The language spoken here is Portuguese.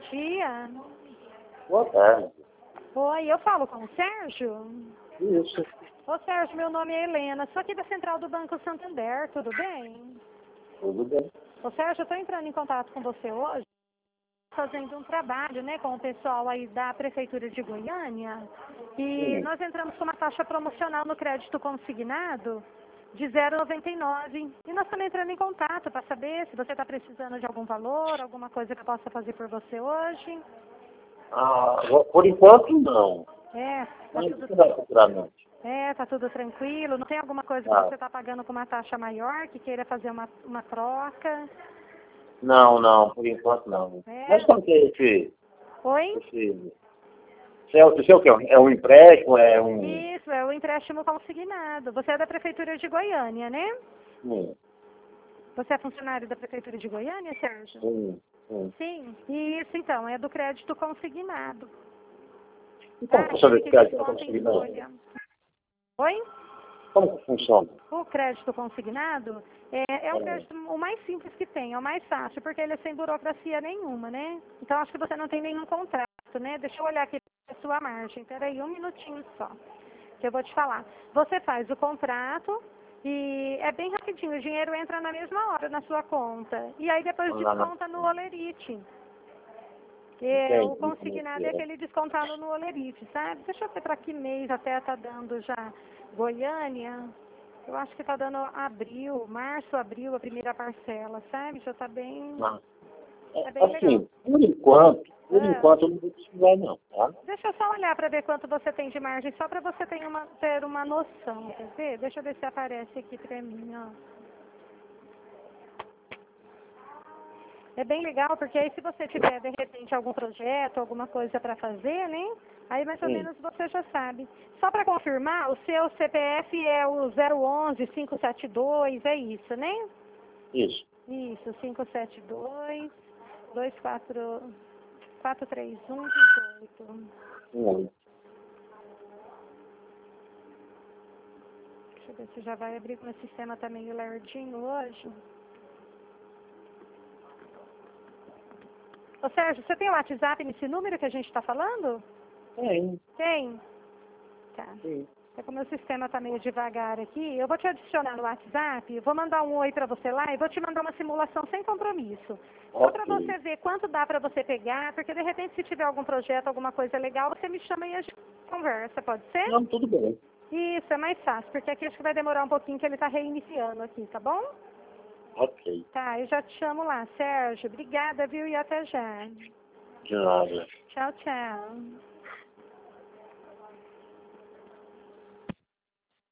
dia. Boa tarde. Oi, eu falo com o Sérgio? Isso. Ô Sérgio, meu nome é Helena, sou aqui da Central do Banco Santander, tudo bem? Tudo bem. Ô Sérgio, eu estou entrando em contato com você hoje, fazendo um trabalho, né, com o pessoal aí da Prefeitura de Goiânia, e nós entramos com uma taxa promocional no crédito consignado de 0,99. E nós estamos entrando em contato para saber se você está precisando de algum valor, alguma coisa que eu possa fazer por você hoje. Ah, por enquanto, não. É, Mas você vai futuramente. tá tudo tranquilo. Não tem alguma coisa que Ah, você está pagando com uma taxa maior, que queira fazer uma troca? não, por enquanto não. É. Mas como que é esse... Oi? Esse é o que? É um empréstimo? É um... Isso, é o empréstimo consignado. Você é da Prefeitura de Goiânia, né? Sim, Você é funcionário da Prefeitura de Goiânia, Sérgio? sim, sim. Sim. Isso, então, é do crédito consignado. E como funciona esse Que crédito desconta em consignado? folha. Oi? Como que funciona? O crédito consignado é um crédito o mais simples que tem, é o mais fácil, porque ele é sem burocracia nenhuma, né? Então, acho que você não tem nenhum contrato, né? Deixa eu olhar aqui a sua margem. Peraí, um minutinho só, que eu vou te falar. Você faz o contrato e é bem rapidinho, o dinheiro entra na mesma hora na sua conta. E aí depois desconta no Olerite. Que o consignado é aquele descontado no Olerite, sabe? Deixa eu ver para que mês até tá dando já. Goiânia, eu acho que tá dando abril, março, abril, a primeira parcela, sabe? Já tá bem, Não. tá bem legal. Assim, por enquanto eu não vou precisar não, tá? Deixa eu só olhar para ver quanto você tem de margem, só para você ter uma noção, quer ver? Deixa eu ver se aparece aqui para mim, ó. É bem legal, porque aí se você tiver, de repente, algum projeto, alguma coisa para fazer, né? Aí mais ou menos você já sabe. Só para confirmar, o seu CPF é o 011-572, é isso, né? Isso. Isso, 572 431 18. Deixa eu ver se já vai abrir, como o sistema tá meio lerdinho hoje. Ô Sérgio, você tem o WhatsApp nesse número que a gente está falando? Tem. Tem? Tá. Sim. É como o sistema está meio devagar aqui, eu vou te adicionar no WhatsApp, vou mandar um oi para você lá e vou te mandar uma simulação sem compromisso. Só para você ver quanto dá para você pegar, porque de repente se tiver algum projeto, alguma coisa legal, você me chama e a gente conversa, pode ser? Não, tudo bem. Isso, é mais fácil, porque aqui acho que vai demorar um pouquinho que ele está reiniciando aqui, tá bom? Ok. Tá, eu já te chamo lá. Sérgio, obrigada, viu? E até já. De nada. Tchau, tchau.